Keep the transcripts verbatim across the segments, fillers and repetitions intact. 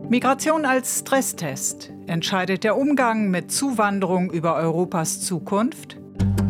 Migration als Stresstest. Entscheidet der Umgang mit Zuwanderung über Europas Zukunft?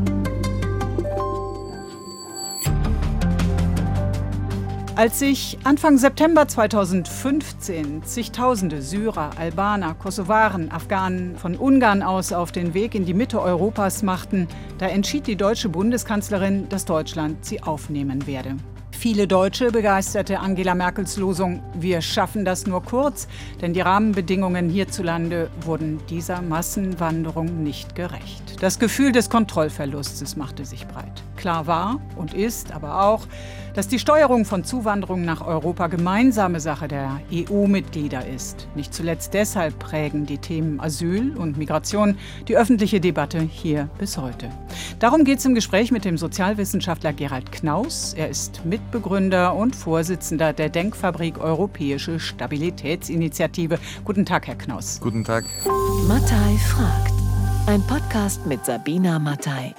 Als sich Anfang September zweitausendfünfzehn zigtausende Syrer, Albaner, Kosovaren, Afghanen von Ungarn aus auf den Weg in die Mitte Europas machten, da entschied die deutsche Bundeskanzlerin, dass Deutschland sie aufnehmen werde. Viele Deutsche begeisterte Angela Merkels Losung „Wir schaffen das nur kurz", denn die Rahmenbedingungen hierzulande wurden dieser Massenwanderung nicht gerecht. Das Gefühl des Kontrollverlustes machte sich breit. Klar war und ist aber auch, dass die Steuerung von Zuwanderung nach Europa gemeinsame Sache der E U-Mitglieder ist. Nicht zuletzt deshalb prägen die Themen Asyl und Migration die öffentliche Debatte hier bis heute. Darum geht es im Gespräch mit dem Sozialwissenschaftler Gerald Knaus. Er ist Mitbegründer und Vorsitzender der Denkfabrik Europäische Stabilitätsinitiative. Guten Tag, Herr Knaus. Guten Tag. Mattei fragt. Ein Podcast mit Sabina Mattei.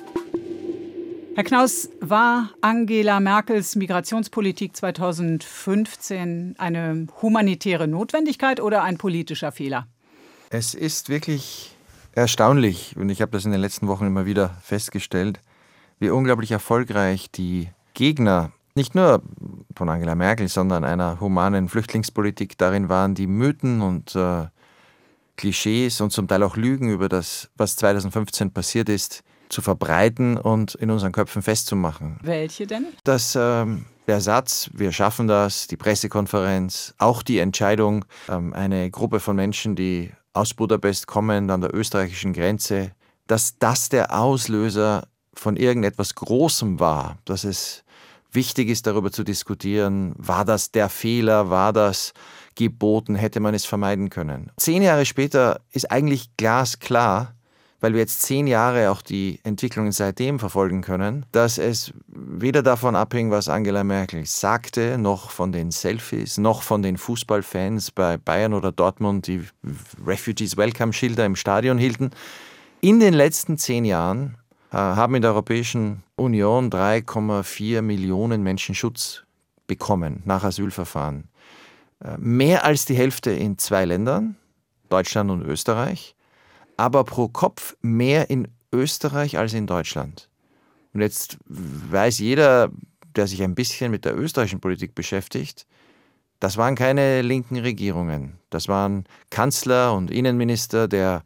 Herr Knaus, war Angela Merkels Migrationspolitik zweitausendfünfzehn eine humanitäre Notwendigkeit oder ein politischer Fehler? Es ist wirklich erstaunlich, und ich habe das in den letzten Wochen immer wieder festgestellt, wie unglaublich erfolgreich die Gegner, nicht nur von Angela Merkel, sondern einer humanen Flüchtlingspolitik darin waren, die Mythen und äh, Klischees und zum Teil auch Lügen über das, was zweitausendfünfzehn passiert ist, zu verbreiten und in unseren Köpfen festzumachen. Welche denn? Dass ähm, der Satz, wir schaffen das, die Pressekonferenz, auch die Entscheidung, ähm, eine Gruppe von Menschen, die aus Budapest kommen, an der österreichischen Grenze, dass das der Auslöser von irgendetwas Großem war, dass es wichtig ist, darüber zu diskutieren, war das der Fehler, war das geboten, hätte man es vermeiden können. Zehn Jahre später ist eigentlich glasklar, weil wir jetzt zehn Jahre auch die Entwicklungen seitdem verfolgen können, dass es weder davon abhing, was Angela Merkel sagte, noch von den Selfies, noch von den Fußballfans bei Bayern oder Dortmund, die Refugees Welcome Schilder im Stadion hielten. In den letzten zehn Jahren äh, haben in der Europäischen Union drei Komma vier Millionen Menschen Schutz bekommen nach Asylverfahren. Äh, mehr als die Hälfte in zwei Ländern, Deutschland und Österreich, aber pro Kopf mehr in Österreich als in Deutschland. Und jetzt weiß jeder, der sich ein bisschen mit der österreichischen Politik beschäftigt, das waren keine linken Regierungen. Das waren Kanzler und Innenminister der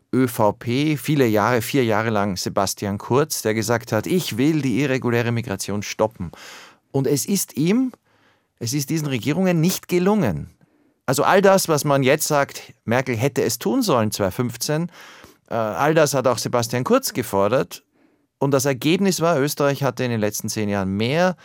ÖVP, viele Jahre, vier Jahre lang Sebastian Kurz, der gesagt hat, ich will die irreguläre Migration stoppen. Und es ist ihm, es ist diesen Regierungen nicht gelungen. Also all das, was man jetzt sagt, Merkel hätte es tun sollen zweitausendfünfzehn, äh, all das hat auch Sebastian Kurz gefordert. Und das Ergebnis war, Österreich hatte in den letzten zehn Jahren mehr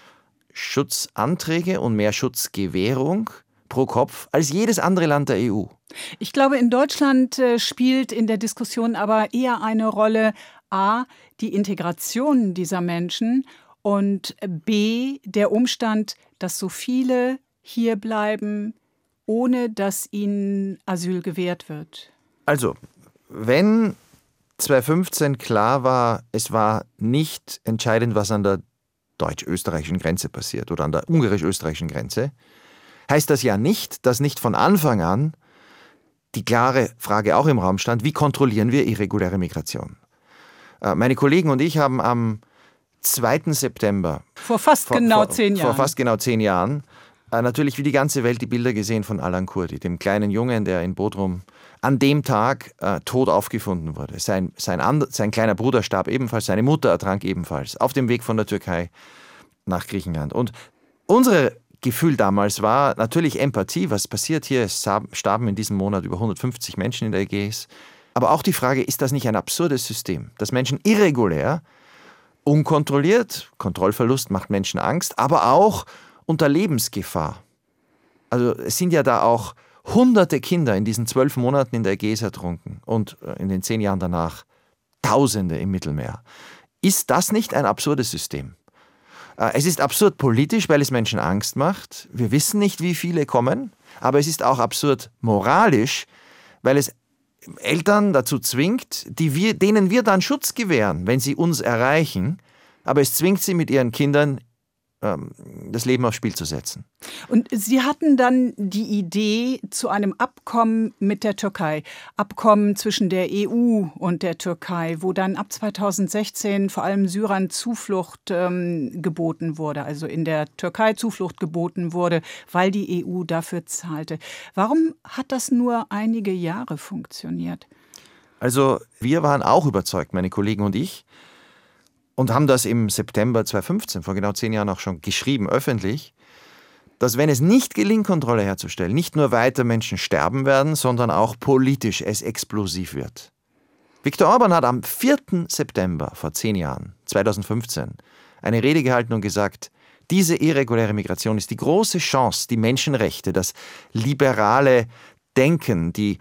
Schutzanträge und mehr Schutzgewährung pro Kopf als jedes andere Land der E U. Ich glaube, in Deutschland äh, spielt in der Diskussion aber eher eine Rolle A, die Integration dieser Menschen und B, der Umstand, dass so viele hier bleiben, ohne dass ihnen Asyl gewährt wird. Also, wenn zweitausendfünfzehn klar war, es war nicht entscheidend, was an der deutsch-österreichischen Grenze passiert oder an der ungarisch-österreichischen Grenze, heißt das ja nicht, dass nicht von Anfang an die klare Frage auch im Raum stand, wie kontrollieren wir irreguläre Migration? Meine Kollegen und ich haben am zweiten September vor fast vor, genau vor, zehn Jahren, vor fast genau zehn Jahren natürlich wie die ganze Welt die Bilder gesehen von Alan Kurdi, dem kleinen Jungen, der in Bodrum an dem Tag äh, tot aufgefunden wurde. Sein, sein, and, sein kleiner Bruder starb ebenfalls, seine Mutter ertrank ebenfalls, auf dem Weg von der Türkei nach Griechenland. Und unser Gefühl damals war natürlich Empathie, was passiert hier? Es starben in diesem Monat über hundertfünfzig Menschen in der Ägäis. Aber auch die Frage, ist das nicht ein absurdes System, dass Menschen irregulär, unkontrolliert, Kontrollverlust macht Menschen Angst, aber auch unter Lebensgefahr. Also es sind ja da auch hunderte Kinder in diesen zwölf Monaten in der Ägäis ertrunken und in den zehn Jahren danach Tausende im Mittelmeer. Ist das nicht ein absurdes System? Es ist absurd politisch, weil es Menschen Angst macht. Wir wissen nicht, wie viele kommen, aber es ist auch absurd moralisch, weil es Eltern dazu zwingt, die wir, denen wir dann Schutz gewähren, wenn sie uns erreichen, aber es zwingt sie mit ihren Kindern das Leben aufs Spiel zu setzen. Und Sie hatten dann die Idee zu einem Abkommen mit der Türkei, Abkommen zwischen der E U und der Türkei, wo dann ab zweitausendsechzehn vor allem Syrern Zuflucht ähm, geboten wurde, also in der Türkei Zuflucht geboten wurde, weil die E U dafür zahlte. Warum hat das nur einige Jahre funktioniert? Also wir waren auch überzeugt, meine Kollegen und ich, und haben das im September zweitausendfünfzehn, vor genau zehn Jahren auch schon geschrieben, öffentlich, dass wenn es nicht gelingt, Kontrolle herzustellen, nicht nur weiter Menschen sterben werden, sondern auch politisch es explosiv wird. Viktor Orban hat am vierten September vor zehn Jahren, zweitausendfünfzehn, eine Rede gehalten und gesagt, diese irreguläre Migration ist die große Chance, die Menschenrechte, das liberale Denken, die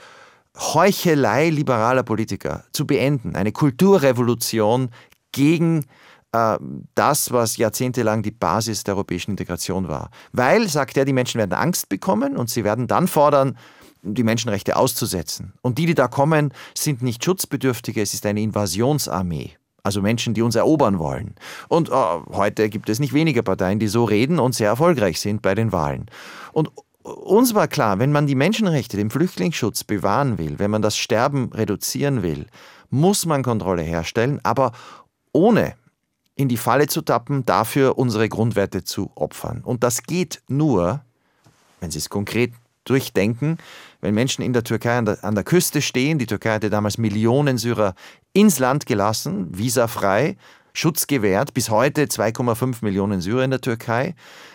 Heuchelei liberaler Politiker zu beenden. Eine Kulturrevolution gegen äh, das, was jahrzehntelang die Basis der europäischen Integration war. Weil, sagt er, die Menschen werden Angst bekommen und sie werden dann fordern, die Menschenrechte auszusetzen. Und die, die da kommen, sind nicht Schutzbedürftige, es ist eine Invasionsarmee. Also Menschen, die uns erobern wollen. Und äh, heute gibt es nicht weniger Parteien, die so reden und sehr erfolgreich sind bei den Wahlen. Und uns war klar, wenn man die Menschenrechte, den Flüchtlingsschutz bewahren will, wenn man das Sterben reduzieren will, muss man Kontrolle herstellen, aber ohne in die Falle zu tappen, dafür unsere Grundwerte zu opfern. Und das geht nur, wenn Sie es konkret durchdenken, wenn Menschen in der Türkei an der, an der Küste stehen, die Türkei hatte damals Millionen Syrer ins Land gelassen, visafrei, Schutz gewährt, bis heute zwei Komma fünf Millionen Syrer in der Türkei.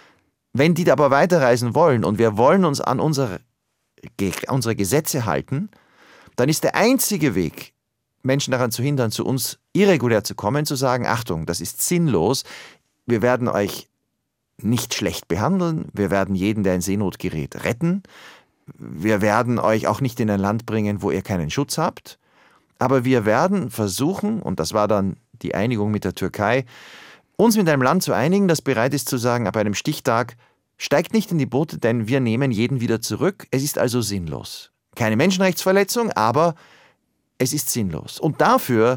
Wenn die aber weiterreisen wollen und wir wollen uns an unsere, unsere Gesetze halten, dann ist der einzige Weg, Menschen daran zu hindern, zu uns irregulär zu kommen, zu sagen, Achtung, das ist sinnlos, wir werden euch nicht schlecht behandeln, wir werden jeden, der in Seenot gerät, retten, wir werden euch auch nicht in ein Land bringen, wo ihr keinen Schutz habt, aber wir werden versuchen, und das war dann die Einigung mit der Türkei, uns mit einem Land zu einigen, das bereit ist zu sagen, ab einem Stichtag, steigt nicht in die Boote, denn wir nehmen jeden wieder zurück, es ist also sinnlos. Keine Menschenrechtsverletzung, aber es ist sinnlos. Und dafür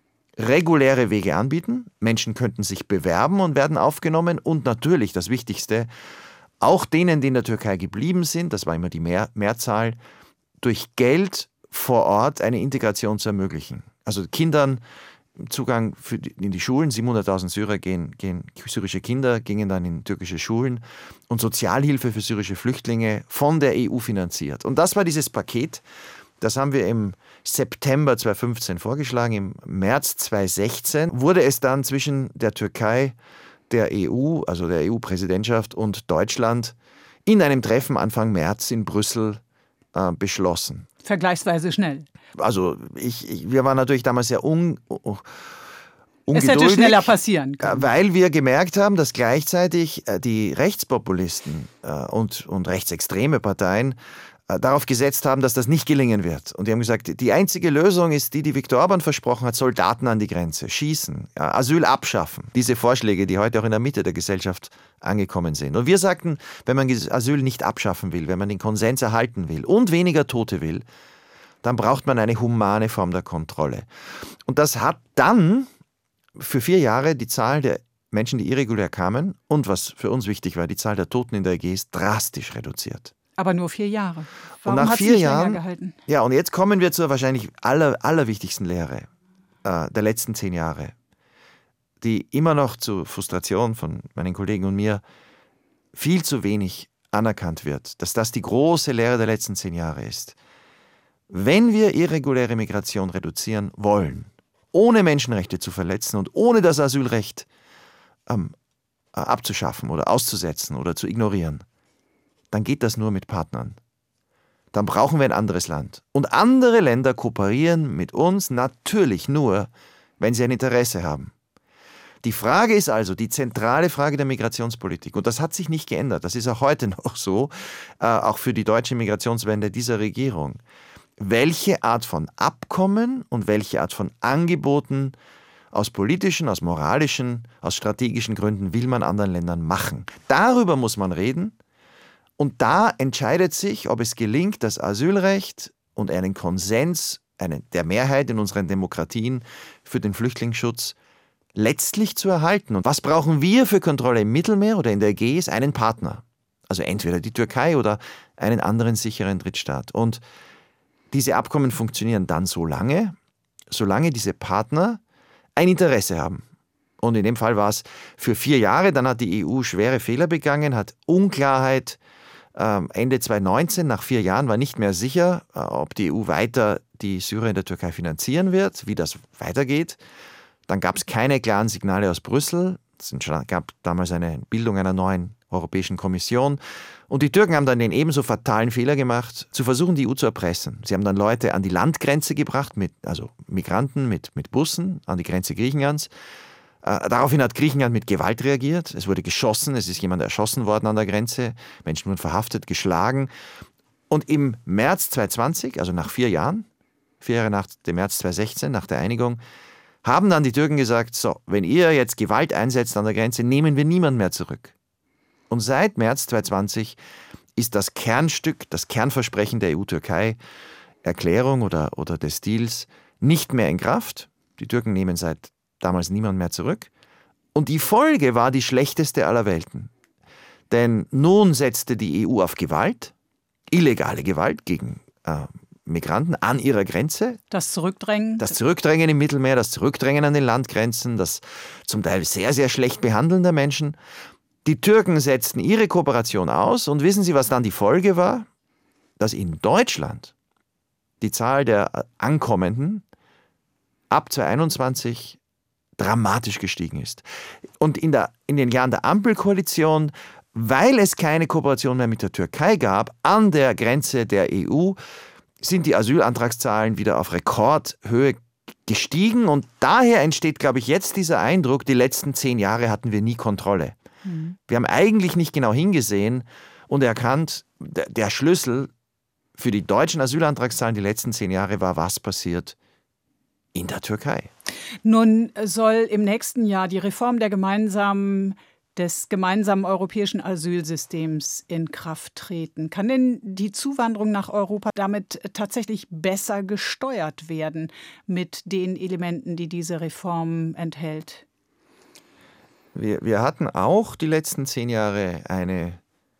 reguläre Wege anbieten. Menschen könnten sich bewerben und werden aufgenommen. Und natürlich, das Wichtigste, auch denen, die in der Türkei geblieben sind, das war immer die Mehr- Mehrzahl, durch Geld vor Ort eine Integration zu ermöglichen. Also Kindern Zugang für die, in die Schulen, siebenhunderttausend Syrer gehen, gehen, syrische Kinder gingen dann in türkische Schulen und Sozialhilfe für syrische Flüchtlinge von der E U finanziert. Und das war dieses Paket. Das haben wir im September zweitausendfünfzehn vorgeschlagen. Im März zweitausendsechzehn wurde es dann zwischen der Türkei, der E U, also der E U-Präsidentschaft und Deutschland in einem Treffen Anfang März in Brüssel äh, beschlossen. Vergleichsweise schnell. Also ich, ich, wir waren natürlich damals sehr un, un, ungeduldig. Es hätte schneller passieren können. Weil wir gemerkt haben, dass gleichzeitig die Rechtspopulisten äh, und, und rechtsextreme Parteien darauf gesetzt haben, dass das nicht gelingen wird. Und die haben gesagt, die einzige Lösung ist die, die Viktor Orban versprochen hat, Soldaten an die Grenze, schießen, ja, Asyl abschaffen. Diese Vorschläge, die heute auch in der Mitte der Gesellschaft angekommen sind. Und wir sagten, wenn man Asyl nicht abschaffen will, wenn man den Konsens erhalten will und weniger Tote will, dann braucht man eine humane Form der Kontrolle. Und das hat dann für vier Jahre die Zahl der Menschen, die irregulär kamen und, was für uns wichtig war, die Zahl der Toten in der Ägäis drastisch reduziert. Aber nur vier Jahre. Warum und nach hat vier sich Jahren, länger gehalten? Ja, und jetzt kommen wir zur wahrscheinlich aller, allerwichtigsten Lehre äh, der letzten zehn Jahre, die immer noch zur Frustration von meinen Kollegen und mir viel zu wenig anerkannt wird, dass das die große Lehre der letzten zehn Jahre ist. Wenn wir irreguläre Migration reduzieren wollen, ohne Menschenrechte zu verletzen und ohne das Asylrecht ähm, abzuschaffen oder auszusetzen oder zu ignorieren, dann geht das nur mit Partnern. Dann brauchen wir ein anderes Land. Und andere Länder kooperieren mit uns natürlich nur, wenn sie ein Interesse haben. Die Frage ist also, die zentrale Frage der Migrationspolitik, und das hat sich nicht geändert, das ist auch heute noch so, äh, auch für die deutsche Migrationswende dieser Regierung. Welche Art von Abkommen und welche Art von Angeboten aus politischen, aus moralischen, aus strategischen Gründen will man anderen Ländern machen? Darüber muss man reden. Und da entscheidet sich, ob es gelingt, das Asylrecht und einen Konsens eine, der Mehrheit in unseren Demokratien für den Flüchtlingsschutz letztlich zu erhalten. Und was brauchen wir für Kontrolle im Mittelmeer oder in der Ägäis? Einen Partner. Also entweder die Türkei oder einen anderen sicheren Drittstaat. Und diese Abkommen funktionieren dann so lange, solange diese Partner ein Interesse haben. Und in dem Fall war es für vier Jahre, dann hat die E U schwere Fehler begangen, hat Unklarheit. Ende zweitausendneunzehn, nach vier Jahren, war nicht mehr sicher, ob die E U weiter die Syrer in der Türkei finanzieren wird, wie das weitergeht. Dann gab es keine klaren Signale aus Brüssel. Es gab damals eine Bildung einer neuen Europäischen Kommission. Und die Türken haben dann den ebenso fatalen Fehler gemacht, zu versuchen, die E U zu erpressen. Sie haben dann Leute an die Landgrenze gebracht, mit, also Migranten mit, mit Bussen an die Grenze Griechenlands. Äh, daraufhin hat Griechenland mit Gewalt reagiert. Es wurde geschossen, es ist jemand erschossen worden an der Grenze. Menschen wurden verhaftet, geschlagen. Und im März zweitausendzwanzig, also nach vier Jahren, vier Jahre nach dem März zweitausendsechzehn, nach der Einigung, haben dann die Türken gesagt, so, wenn ihr jetzt Gewalt einsetzt an der Grenze, nehmen wir niemanden mehr zurück. Und seit März zweitausendzwanzig ist das Kernstück, das Kernversprechen der E U-Türkei-Erklärung oder, oder des Deals nicht mehr in Kraft. Die Türken nehmen seit damals niemand mehr zurück. Und die Folge war die schlechteste aller Welten. Denn nun setzte die E U auf Gewalt, illegale Gewalt gegen äh, Migranten an ihrer Grenze. Das Zurückdrängen. Das Zurückdrängen im Mittelmeer, das Zurückdrängen an den Landgrenzen, das zum Teil sehr, sehr schlecht Behandeln der Menschen. Die Türken setzten ihre Kooperation aus und wissen Sie, was dann die Folge war? Dass in Deutschland die Zahl der Ankommenden ab zweitausendeinundzwanzig dramatisch gestiegen ist. Und in, der, in den Jahren der Ampelkoalition, weil es keine Kooperation mehr mit der Türkei gab, an der Grenze der E U, sind die Asylantragszahlen wieder auf Rekordhöhe gestiegen. Und daher entsteht, glaube ich, jetzt dieser Eindruck, die letzten zehn Jahre hatten wir nie Kontrolle. Mhm. Wir haben eigentlich nicht genau hingesehen und erkannt, der, der Schlüssel für die deutschen Asylantragszahlen die letzten zehn Jahre war, was passiert in der Türkei. Nun soll im nächsten Jahr die Reform der gemeinsamen, des gemeinsamen europäischen Asylsystems in Kraft treten. Kann denn die Zuwanderung nach Europa damit tatsächlich besser gesteuert werden mit den Elementen, die diese Reform enthält? Wir, wir hatten auch die letzten zehn Jahre eine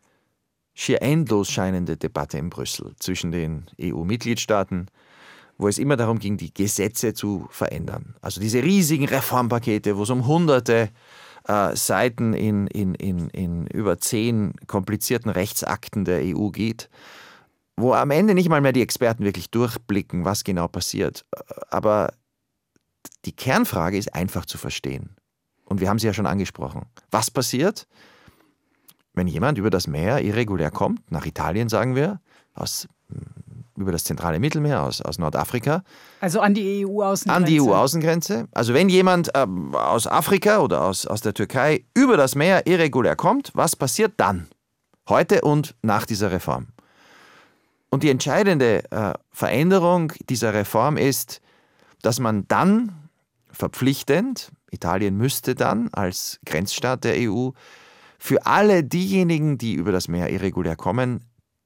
schier endlos scheinende Debatte in Brüssel zwischen den E U-Mitgliedstaaten, wo es immer darum ging, die Gesetze zu verändern. Also diese riesigen Reformpakete, wo es um hunderte äh, Seiten in, in, in, in über zehn komplizierten Rechtsakten der E U geht, wo am Ende nicht mal mehr die Experten wirklich durchblicken, was genau passiert. Aber die Kernfrage ist einfach zu verstehen. Und wir haben sie ja schon angesprochen. Was passiert, wenn jemand über das Meer irregulär kommt, nach Italien sagen wir, aus über das zentrale Mittelmeer, aus, aus Nordafrika. Also an die E U-Außengrenze. An die E U-Außengrenze. Also wenn jemand äh, aus Afrika oder aus, aus der Türkei über das Meer irregulär kommt, was passiert dann? Heute und nach dieser Reform. Und die entscheidende äh, Veränderung dieser Reform ist, dass man dann verpflichtend, Italien müsste dann als Grenzstaat der E U, für alle diejenigen, die über das Meer irregulär kommen,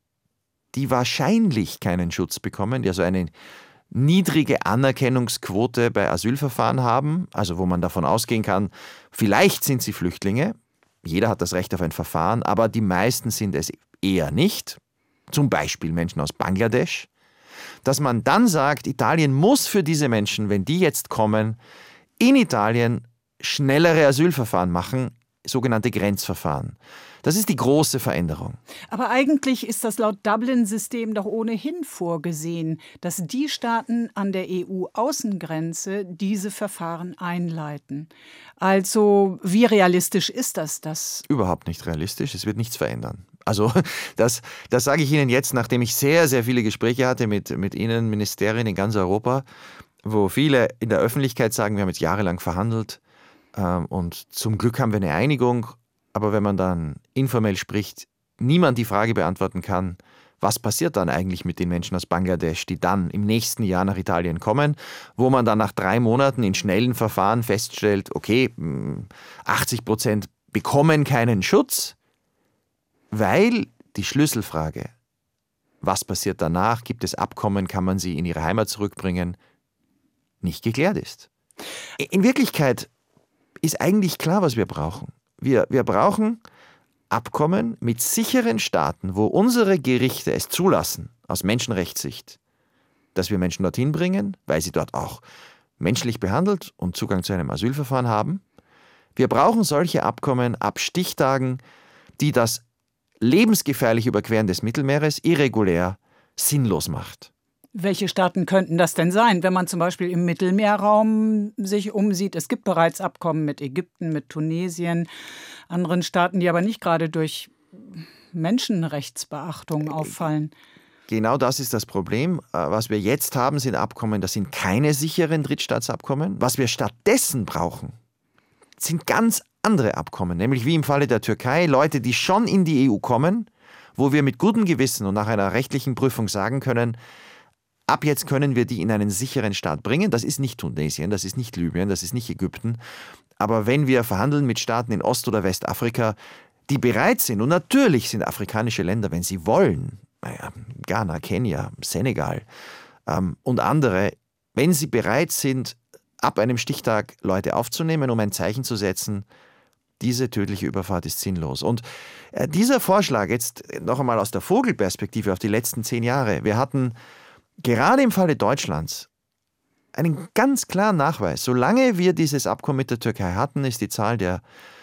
die wahrscheinlich keinen Schutz bekommen, die also eine niedrige Anerkennungsquote bei Asylverfahren haben, also wo man davon ausgehen kann, vielleicht sind sie Flüchtlinge, jeder hat das Recht auf ein Verfahren, aber die meisten sind es eher nicht, zum Beispiel Menschen aus Bangladesch, dass man dann sagt, Italien muss für diese Menschen, wenn die jetzt kommen, in Italien schnellere Asylverfahren machen, sogenannte Grenzverfahren. Das ist die große Veränderung. Aber eigentlich ist das laut Dublin-System doch ohnehin vorgesehen, dass die Staaten an der E U-Außengrenze diese Verfahren einleiten. Also wie realistisch ist das? das? Überhaupt nicht realistisch. Es wird nichts verändern. Also das, das sage ich Ihnen jetzt, nachdem ich sehr, sehr viele Gespräche hatte mit, mit Ihnen, Ministerien in ganz Europa, wo viele in der Öffentlichkeit sagen, wir haben jetzt jahrelang verhandelt ähm, und zum Glück haben wir eine Einigung. Aber wenn man dann informell spricht, niemand die Frage beantworten kann, was passiert dann eigentlich mit den Menschen aus Bangladesch, die dann im nächsten Jahr nach Italien kommen, wo man dann nach drei Monaten in schnellen Verfahren feststellt, okay, achtzig Prozent bekommen keinen Schutz, weil die Schlüsselfrage, was passiert danach, gibt es Abkommen, kann man sie in ihre Heimat zurückbringen, nicht geklärt ist. In Wirklichkeit ist eigentlich klar, was wir brauchen. Wir, wir brauchen Abkommen mit sicheren Staaten, wo unsere Gerichte es zulassen, aus Menschenrechtssicht, dass wir Menschen dorthin bringen, weil sie dort auch menschlich behandelt und Zugang zu einem Asylverfahren haben. Wir brauchen solche Abkommen ab Stichtagen, die das lebensgefährliche Überqueren des Mittelmeeres irregulär sinnlos macht. Welche Staaten könnten das denn sein, wenn man zum Beispiel im Mittelmeerraum sich umsieht? Es gibt bereits Abkommen mit Ägypten, mit Tunesien, anderen Staaten, die aber nicht gerade durch Menschenrechtsbeachtung auffallen. Genau das ist das Problem. Was wir jetzt haben, sind Abkommen, das sind keine sicheren Drittstaatsabkommen. Was wir stattdessen brauchen, sind ganz andere Abkommen, nämlich wie im Falle der Türkei, Leute, die schon in die E U kommen, wo wir mit gutem Gewissen und nach einer rechtlichen Prüfung sagen können, ab jetzt können wir die in einen sicheren Staat bringen. Das ist nicht Tunesien, das ist nicht Libyen, das ist nicht Ägypten. Aber wenn wir verhandeln mit Staaten in Ost- oder Westafrika, die bereit sind, und natürlich sind afrikanische Länder, wenn sie wollen, naja, Ghana, Kenia, Senegal ähm, und andere, wenn sie bereit sind, ab einem Stichtag Leute aufzunehmen, um ein Zeichen zu setzen, diese tödliche Überfahrt ist sinnlos. Und äh, dieser Vorschlag, jetzt noch einmal aus der Vogelperspektive auf die letzten zehn Jahre, wir hatten gerade im Falle Deutschlands einen ganz klaren Nachweis. Solange wir dieses Abkommen mit der Türkei hatten, ist die Zahl der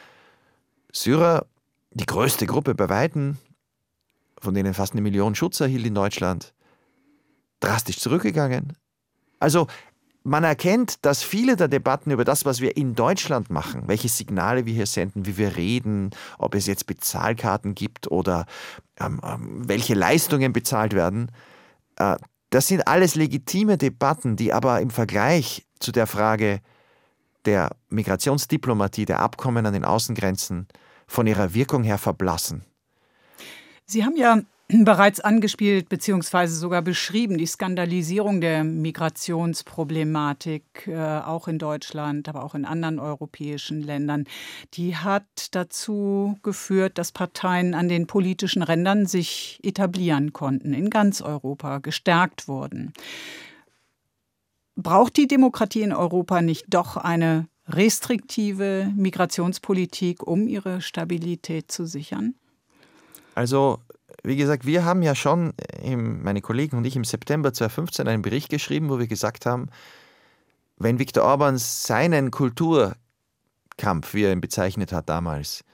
Syrer, die größte Gruppe bei Weitem, von denen fast eine Million Schutz erhielt in Deutschland, drastisch zurückgegangen. Also man erkennt, dass viele der Debatten über das, was wir in Deutschland machen, welche Signale wir hier senden, wie wir reden, ob es jetzt Bezahlkarten gibt oder ähm, ähm, welche Leistungen bezahlt werden, äh, das sind alles legitime Debatten, die aber im Vergleich zu der Frage der Migrationsdiplomatie, der Abkommen an den Außengrenzen von ihrer Wirkung her verblassen. Sie haben ja bereits angespielt bzw. sogar beschrieben die Skandalisierung der Migrationsproblematik, äh, auch in Deutschland, aber auch in anderen europäischen Ländern. Die hat dazu geführt, dass Parteien an den politischen Rändern sich etablieren konnten, in ganz Europa gestärkt wurden. Braucht die Demokratie in Europa nicht doch eine restriktive Migrationspolitik, um ihre Stabilität zu sichern? Also, wie gesagt, wir haben ja schon, im, meine Kollegen und ich, im September zweitausendfünfzehn einen Bericht geschrieben, wo wir gesagt haben, wenn Viktor Orbán seinen Kulturkampf, wie er ihn bezeichnet hat damals,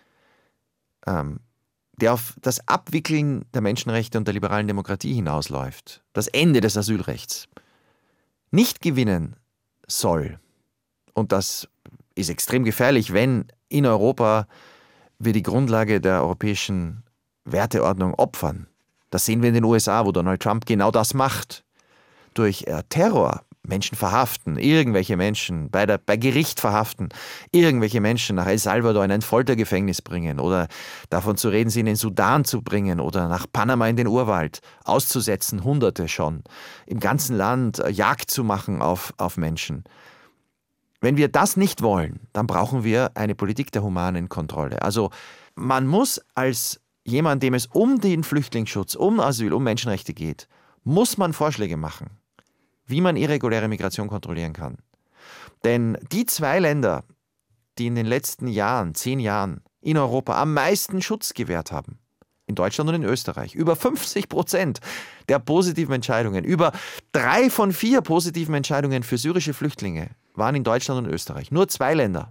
ähm, der auf das Abwickeln der Menschenrechte und der liberalen Demokratie hinausläuft, das Ende des Asylrechts, nicht gewinnen soll, und das ist extrem gefährlich, wenn in Europa wir die Grundlage der europäischen Werteordnung opfern. Das sehen wir in den U S A, wo Donald Trump genau das macht. Durch äh, Terror Menschen verhaften, irgendwelche Menschen bei, der, bei Gericht verhaften, irgendwelche Menschen nach El Salvador in ein Foltergefängnis bringen oder davon zu reden, sie in den Sudan zu bringen oder nach Panama in den Urwald auszusetzen, Hunderte schon, im ganzen Land äh, Jagd zu machen auf, auf Menschen. Wenn wir das nicht wollen, dann brauchen wir eine Politik der humanen Kontrolle. Also man muss als jemand, dem es um den Flüchtlingsschutz, um Asyl, um Menschenrechte geht, muss man Vorschläge machen, wie man irreguläre Migration kontrollieren kann. Denn die zwei Länder, die in den letzten Jahren, zehn Jahren in Europa am meisten Schutz gewährt haben, in Deutschland und in Österreich, über fünfzig Prozent der positiven Entscheidungen, über drei von vier positiven Entscheidungen für syrische Flüchtlinge waren in Deutschland und Österreich. Nur zwei Länder.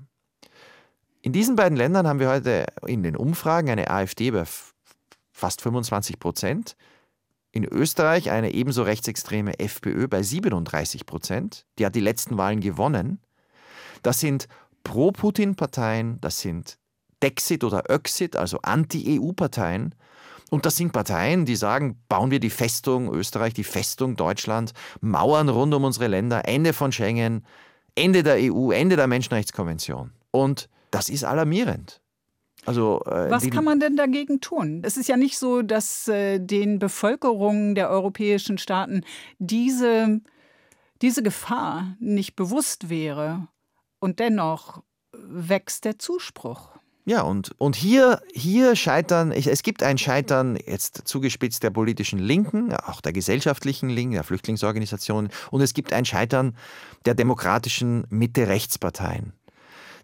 In diesen beiden Ländern haben wir heute in den Umfragen eine AfD bei fast fünfundzwanzig Prozent, in Österreich eine ebenso rechtsextreme FPÖ bei siebenunddreißig Prozent. Die hat die letzten Wahlen gewonnen. Das sind Pro-Putin-Parteien, das sind Dexit oder Öxit, also Anti-E U-Parteien. Und das sind Parteien, die sagen, bauen wir die Festung Österreich, die Festung Deutschland, Mauern rund um unsere Länder, Ende von Schengen, Ende der E U, Ende der Menschenrechtskonvention. Und das ist alarmierend. Also, äh, Was kann man denn dagegen tun? Es ist ja nicht so, dass äh, den Bevölkerungen der europäischen Staaten diese, diese Gefahr nicht bewusst wäre. Und dennoch wächst der Zuspruch. Ja, und, und hier, hier scheitern, es gibt ein Scheitern, jetzt zugespitzt, der politischen Linken, auch der gesellschaftlichen Linken, der Flüchtlingsorganisationen, und es gibt ein Scheitern der demokratischen Mitte-Rechtsparteien.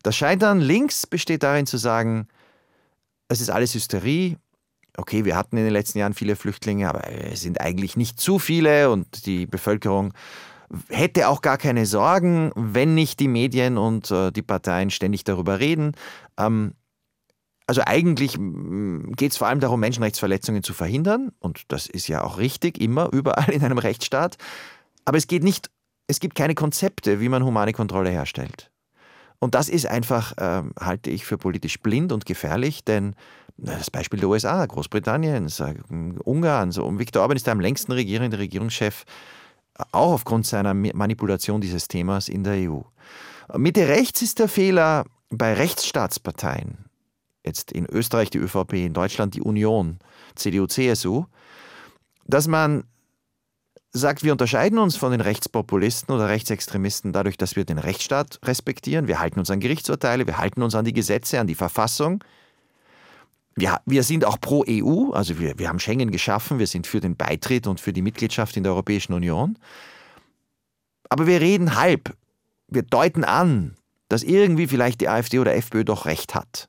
Das Scheitern links besteht darin zu sagen, es ist alles Hysterie. Okay, wir hatten in den letzten Jahren viele Flüchtlinge, aber es sind eigentlich nicht zu viele und die Bevölkerung hätte auch gar keine Sorgen, wenn nicht die Medien und äh, die Parteien ständig darüber reden. Ähm, also eigentlich geht es vor allem darum, Menschenrechtsverletzungen zu verhindern und das ist ja auch richtig, immer, überall in einem Rechtsstaat. Aber es geht nicht, es gibt keine Konzepte, wie man humane Kontrolle herstellt. Und das ist einfach, äh, halte ich für politisch blind und gefährlich, denn das Beispiel der U S A, Großbritanniens, Ungarn, so um Viktor Orban ist der am längsten regierende Regierungschef, auch aufgrund seiner Manipulation dieses Themas in der E U. Mitte rechts ist der Fehler bei Rechtsstaatsparteien, jetzt in Österreich die ÖVP, in Deutschland die Union, C D U, C S U, dass man sagt, wir unterscheiden uns von den Rechtspopulisten oder Rechtsextremisten dadurch, dass wir den Rechtsstaat respektieren, wir halten uns an Gerichtsurteile, wir halten uns an die Gesetze, an die Verfassung. Wir, wir sind auch pro E U, also wir, wir haben Schengen geschaffen, wir sind für den Beitritt und für die Mitgliedschaft in der Europäischen Union. Aber wir reden halb, wir deuten an, dass irgendwie vielleicht die AfD oder FPÖ doch recht hat.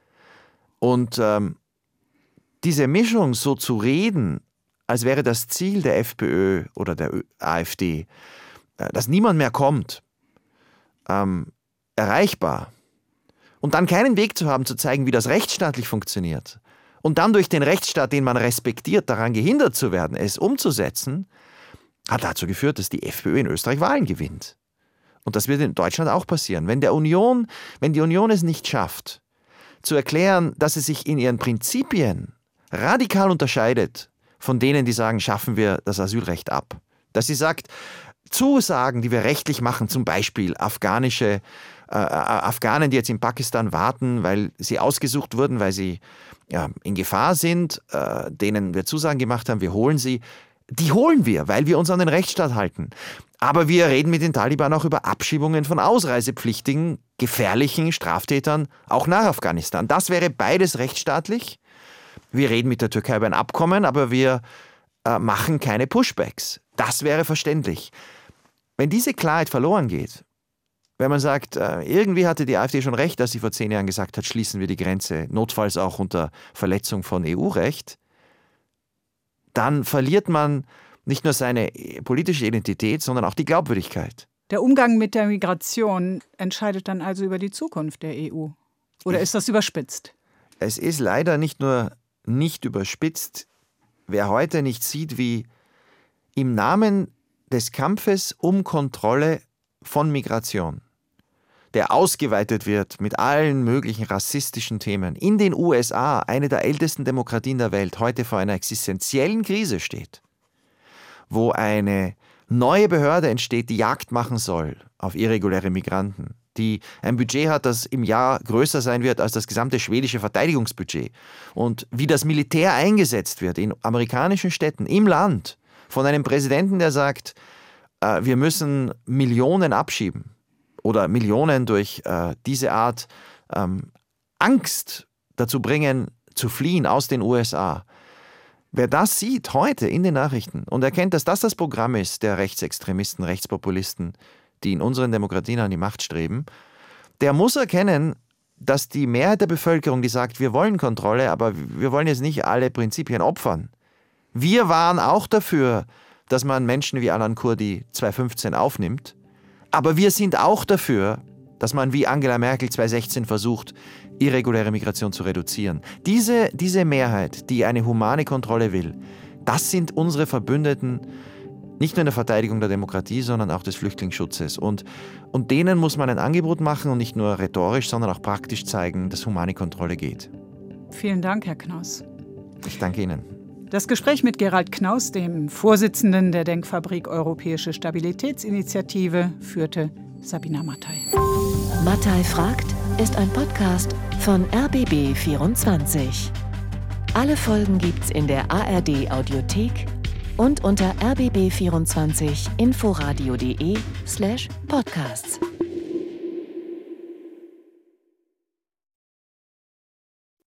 Und ähm, diese Mischung so zu reden, als wäre das Ziel der FPÖ oder der AfD, äh, dass niemand mehr kommt, ähm, erreichbar. Und dann keinen Weg zu haben, zu zeigen, wie das rechtsstaatlich funktioniert. Und dann durch den Rechtsstaat, den man respektiert, daran gehindert zu werden, es umzusetzen, hat dazu geführt, dass die FPÖ in Österreich Wahlen gewinnt. Und das wird in Deutschland auch passieren. Wenn der Union, wenn die Union es nicht schafft, zu erklären, dass sie sich in ihren Prinzipien radikal unterscheidet von denen, die sagen, schaffen wir das Asylrecht ab. Dass sie sagt, Zusagen, die wir rechtlich machen, zum Beispiel afghanische äh, Afghanen, die jetzt in Pakistan warten, weil sie ausgesucht wurden, weil sie ja, in Gefahr sind, äh, denen wir Zusagen gemacht haben, wir holen sie. Die holen wir, weil wir uns an den Rechtsstaat halten. Aber wir reden mit den Taliban auch über Abschiebungen von ausreisepflichtigen, gefährlichen Straftätern, auch nach Afghanistan. Das wäre beides rechtsstaatlich. Wir reden mit der Türkei über ein Abkommen, aber wir äh, machen keine Pushbacks. Das wäre verständlich. Wenn diese Klarheit verloren geht, wenn man sagt, äh, irgendwie hatte die AfD schon recht, dass sie vor zehn Jahren gesagt hat, schließen wir die Grenze, notfalls auch unter Verletzung von E U-Recht, dann verliert man nicht nur seine politische Identität, sondern auch die Glaubwürdigkeit. Der Umgang mit der Migration entscheidet dann also über die Zukunft der E U. Oder ist das überspitzt? Es ist leider nicht nur nicht überspitzt. Wer heute nicht sieht, wie im Namen des Kampfes um Kontrolle von Migration, der ausgeweitet wird mit allen möglichen rassistischen Themen, in den U S A, eine der ältesten Demokratien der Welt, heute vor einer existenziellen Krise steht, wo eine neue Behörde entsteht, die Jagd machen soll auf irreguläre Migranten, die ein Budget hat, das im Jahr größer sein wird als das gesamte schwedische Verteidigungsbudget. Und wie das Militär eingesetzt wird in amerikanischen Städten, im Land, von einem Präsidenten, der sagt, äh, wir müssen Millionen abschieben oder Millionen durch äh, diese Art ähm, Angst dazu bringen, zu fliehen aus den U S A. Wer das sieht heute in den Nachrichten und erkennt, dass das das Programm ist der Rechtsextremisten, Rechtspopulisten, die in unseren Demokratien an die Macht streben, der muss erkennen, dass die Mehrheit der Bevölkerung, die sagt, wir wollen Kontrolle, aber wir wollen jetzt nicht alle Prinzipien opfern. Wir waren auch dafür, dass man Menschen wie Alan Kurdi zweitausendfünfzehn aufnimmt, aber wir sind auch dafür, dass man wie Angela Merkel zweitausendsechzehn versucht, irreguläre Migration zu reduzieren. Diese, diese Mehrheit, die eine humane Kontrolle will, das sind unsere Verbündeten, nicht nur in der Verteidigung der Demokratie, sondern auch des Flüchtlingsschutzes. Und, und denen muss man ein Angebot machen und nicht nur rhetorisch, sondern auch praktisch zeigen, dass humane Kontrolle geht. Vielen Dank, Herr Knaus. Ich danke Ihnen. Das Gespräch mit Gerald Knaus, dem Vorsitzenden der Denkfabrik Europäische Stabilitätsinitiative, führte Sabina Mattei. Mattei fragt ist ein Podcast von R B B vierundzwanzig. Alle Folgen gibt's in der A R D Audiothek und unter r b b vierundzwanzig inforadio punkt de slash podcasts.